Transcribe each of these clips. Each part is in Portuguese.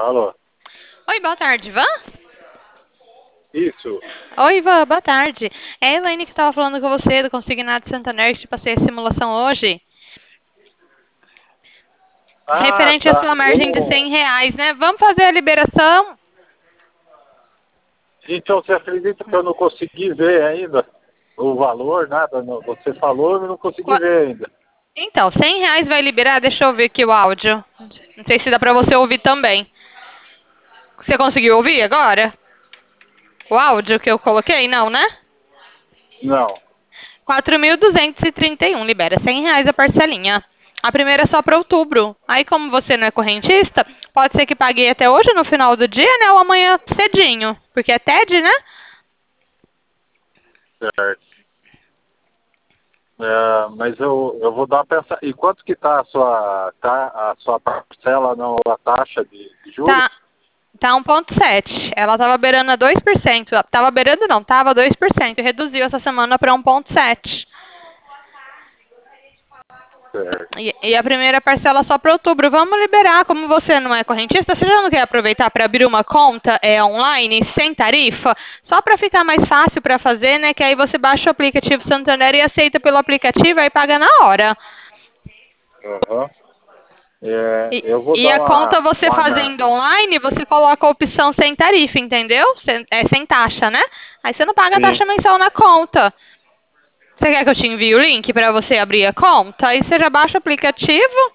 Alô? Oi, boa tarde, Ivan? Isso. Oi, Ivan, boa tarde. É a Elaine que estava falando com você do Consignado Santander, que te passei a simulação hoje. Ah, Referente à tá. sua margem de R$ 100, né? Vamos fazer a liberação? Então, você acredita que eu não consegui ver ainda o valor, nada? Você falou, eu não consegui Qua- ver ainda. Então, R$ 100 vai liberar? Deixa eu ver aqui o áudio. Não sei se dá pra você ouvir também. Você conseguiu ouvir agora? O áudio que eu coloquei? Não, né? Não. 4.231 libera R$ 100 a parcelinha. A primeira é só para outubro. Aí, como você não é correntista, pode ser que pague até hoje no final do dia, né? Ou amanhã cedinho. Porque é TED, né? Certo. Mas eu vou dar uma pensada. E quanto que tá a sua parcela, não, a taxa de juros? Tá, tá 1,7. Ela tava beirando a 2%. Tava beirando não, tava 2%. Reduziu essa semana para 1,7. Certo. E a primeira parcela só para outubro. Vamos liberar. Como você não é correntista, você já não quer aproveitar para abrir uma conta online sem tarifa? Só para ficar mais fácil para fazer, né? Que aí você baixa o aplicativo Santander e aceita pelo aplicativo e paga na hora. Aham. E, Eu vou e dar a conta você uma na... fazendo online, você coloca a opção sem tarifa, entendeu? Sem taxa, né? Aí você não paga a Sim. taxa mensal na conta. Você quer que eu te envie o link para você abrir a conta? Aí você já baixa o aplicativo.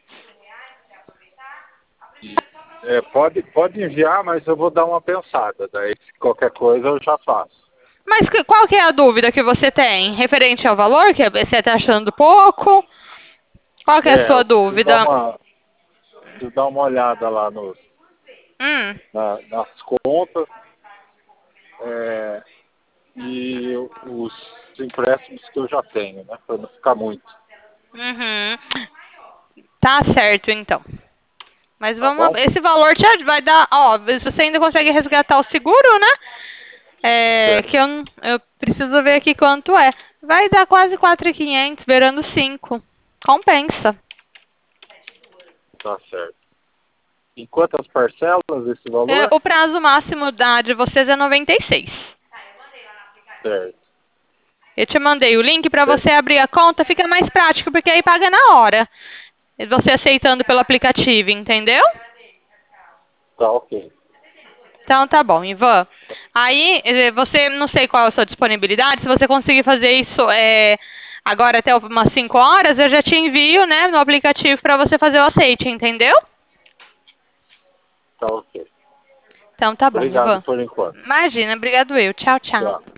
Pode enviar, mas eu vou dar uma pensada. Daí, se qualquer coisa, eu já faço. Mas qual que é a dúvida que você tem? Referente ao valor, que você está achando pouco? Qual que é a sua Eu dúvida? preciso dar uma olhada lá Hum, nas contas é, e os empréstimos que eu já tenho, né? Para não ficar muito. uhum. Tá certo, então. Mas Tá vamos, bom? esse valor te vai dar, ó, você ainda consegue resgatar o seguro, né? É, Certo. que eu preciso ver aqui quanto é. Vai dar quase 4.500, beirando 5. Compensa. Tá certo. Em quantas parcelas esse É, valor? o prazo máximo de vocês é 96. Certo. Eu te mandei o link para Certo. você abrir a conta, fica mais prático, porque aí paga na hora. Você aceitando pelo aplicativo, entendeu? Tá ok. Então tá bom, Ivan. Aí, você, não sei qual é a sua disponibilidade, se você conseguir fazer isso agora até umas 5 horas, eu já te envio, né, no aplicativo para você fazer o aceite, entendeu? Tá ok. Então tá bom, Obrigado Ivan. por enquanto. Imagina, obrigado eu. Tchau, tchau. Tchau.